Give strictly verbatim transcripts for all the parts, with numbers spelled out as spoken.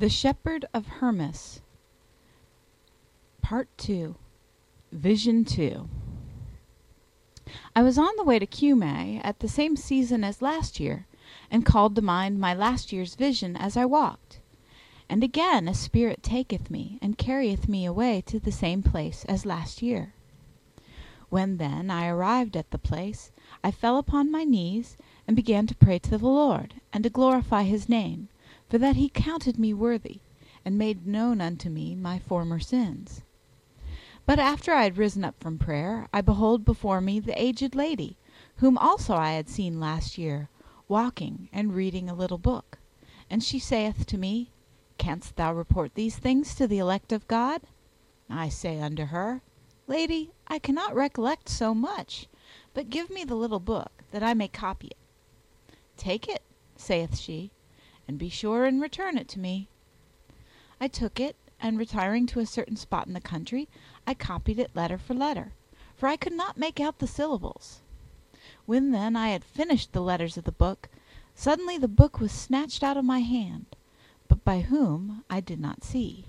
The Shepherd of Hermas, Part two, Vision two. I was on the way to Cumae at the same season as last year, and called to mind my last year's vision as I walked. And again a spirit taketh me, and carrieth me away to the same place as last year. When then I arrived at the place, I fell upon my knees, and began to pray to the Lord, and to glorify his name, for that he counted me worthy, and made known unto me my former sins. But after I had risen up from prayer, I behold before me the aged lady, whom also I had seen last year, walking and reading a little book. And she saith to me, Canst thou report these things to the elect of God? I say unto her, Lady, I cannot recollect so much, but give me the little book, that I may copy it. Take it, saith she, and be sure and return it to me. I took it, and retiring to a certain spot in the country, I copied it letter for letter, for I could not make out the syllables. When then I had finished the letters of the book, suddenly the book was snatched out of my hand, but by whom I did not see.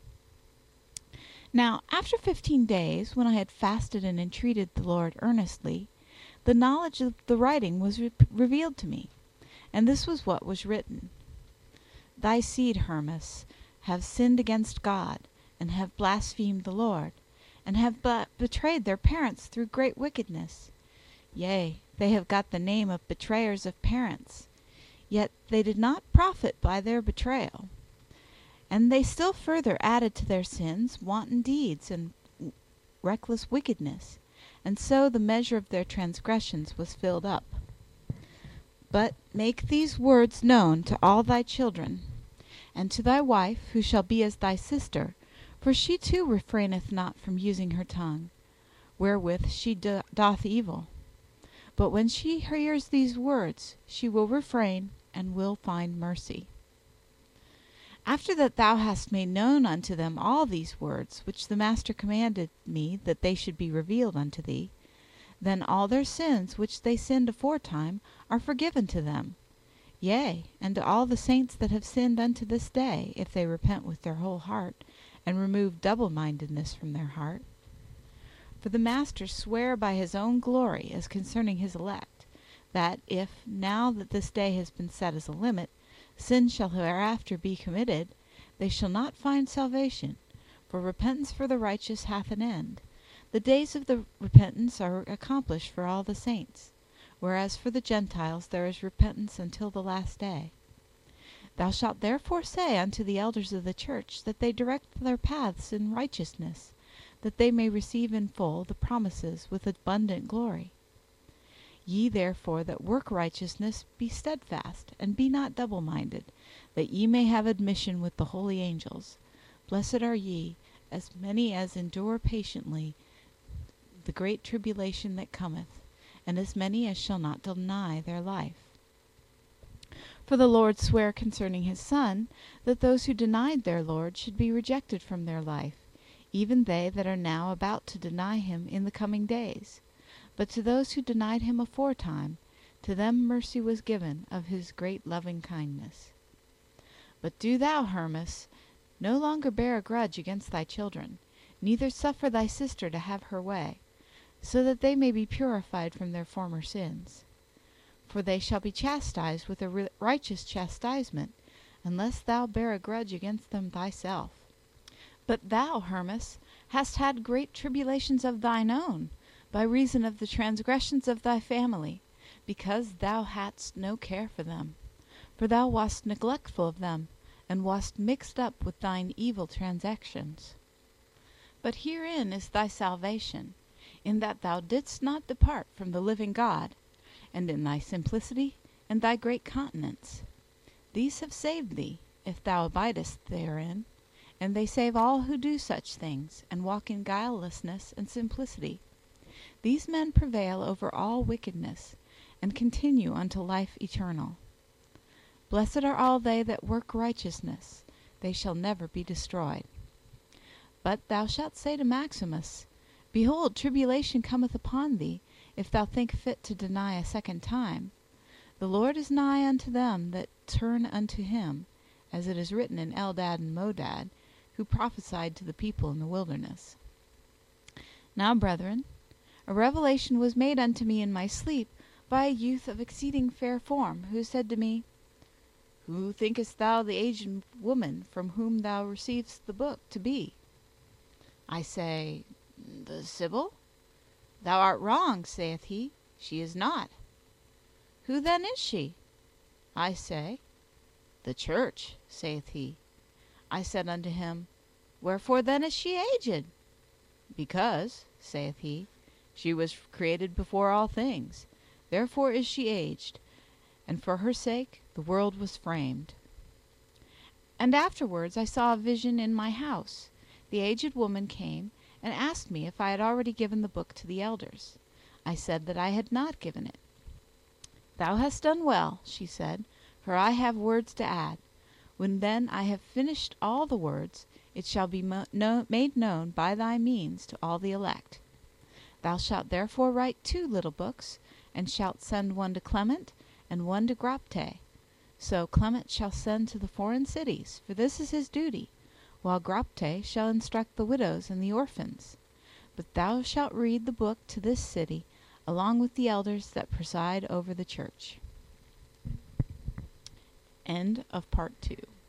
Now after fifteen days, when I had fasted and entreated the Lord earnestly, the knowledge of the writing was re revealed to me, and this was what was written. Thy seed, Hermas, have sinned against God, and have blasphemed the Lord, and have betrayed their parents through great wickedness. Yea, they have got the name of betrayers of parents, yet they did not profit by their betrayal. And they still further added to their sins wanton deeds and reckless wickedness, and so the measure of their transgressions was filled up. But make these words known to all thy children, and to thy wife, who shall be as thy sister, for she too refraineth not from using her tongue, wherewith she do doth evil. But when she hears these words, she will refrain, and will find mercy. After that thou hast made known unto them all these words, which the Master commanded me that they should be revealed unto thee, then all their sins which they sinned aforetime are forgiven to them, yea, and to all the saints that have sinned unto this day, if they repent with their whole heart, and remove double-mindedness from their heart. For the Master sware by his own glory as concerning his elect, that if, now that this day has been set as a limit, sin shall hereafter be committed, they shall not find salvation, for repentance for the righteous hath an end. The days of the repentance are accomplished for all the saints, whereas for the Gentiles there is repentance until the last day. Thou shalt therefore say unto the elders of the church that they direct their paths in righteousness, that they may receive in full the promises with abundant glory. Ye therefore that work righteousness, be steadfast, and be not double-minded, that ye may have admission with the holy angels. Blessed are ye, as many as endure patiently the great tribulation that cometh, and as many as shall not deny their life. For the Lord sware concerning his Son, that those who denied their Lord should be rejected from their life, even they that are now about to deny him in the coming days. But to those who denied him aforetime, to them mercy was given of his great loving kindness. But do thou, Hermas, no longer bear a grudge against thy children, neither suffer thy sister to have her way, so that they may be purified from their former sins. For they shall be chastised with a righteous chastisement, unless thou bear a grudge against them thyself. But thou, Hermas, hast had great tribulations of thine own, by reason of the transgressions of thy family, because thou hadst no care for them. For thou wast neglectful of them, and wast mixed up with thine evil transactions. But herein is thy salvation, in that thou didst not depart from the living God, and in thy simplicity and thy great continence. These have saved thee, if thou abidest therein, and they save all who do such things, and walk in guilelessness and simplicity. These men prevail over all wickedness, and continue unto life eternal. Blessed are all they that work righteousness, they shall never be destroyed. But thou shalt say to Maximus, Behold, tribulation cometh upon thee, if thou think fit to deny a second time. The Lord is nigh unto them that turn unto him, as it is written in Eldad and Modad, who prophesied to the people in the wilderness. Now, brethren, a revelation was made unto me in my sleep by a youth of exceeding fair form, who said to me, Who thinkest thou the aged woman from whom thou receivedst the book to be? I say, The Sibyl. Thou art wrong, saith he, she is not. Who then is she? I say, The church, saith he. I said unto him, Wherefore then is she aged? Because, saith he, she was created before all things, therefore is she aged, and for her sake the world was framed. And afterwards I saw a vision in my house. The aged woman came and asked me if I had already given the book to the elders. I said that I had not given it. Thou hast done well, she said, for I have words to add. When then I have finished all the words, it shall be mo no made known by thy means to all the elect. Thou shalt therefore write two little books, and shalt send one to Clement, and one to Grapte. So Clement shall send to the foreign cities, for this is his duty, while Grapte shall instruct the widows and the orphans. But thou shalt read the book to this city, along with the elders that preside over the church. End of part two.